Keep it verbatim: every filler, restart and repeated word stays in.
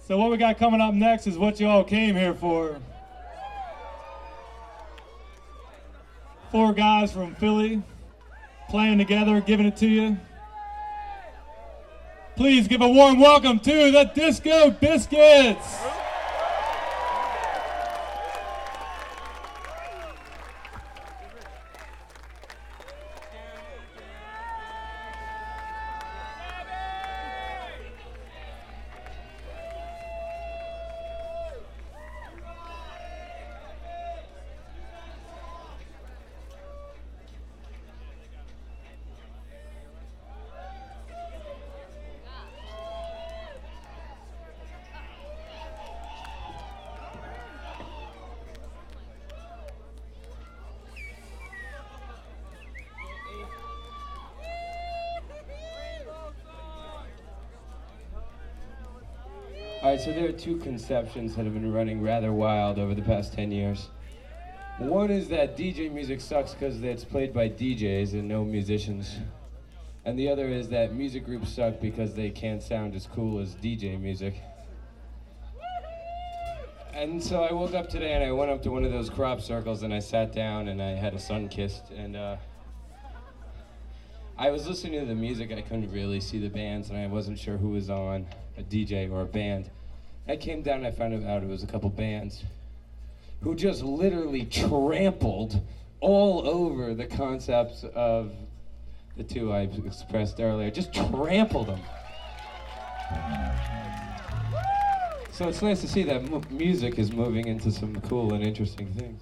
So what we got coming up next is what you all came here for. Four guys from Philly playing together, giving it to you. Please give a warm welcome to the Disco Biscuits. All right, so there are two conceptions that have been running rather wild over the past ten years. One is that D J music sucks because it's played by D Js and no musicians. And the other is that music groups suck because they can't sound as cool as D J music. And so I woke up today and I went up to one of those crop circles and I sat down and I had a sun-kissed and uh, I was listening to the music. I couldn't really see the bands and I wasn't sure who was on, a D J or a band. I came down and I found out it was a couple bands who just literally trampled all over the concepts of the two I expressed earlier. Just trampled them. So it's nice to see that mu music is moving into some cool and interesting things.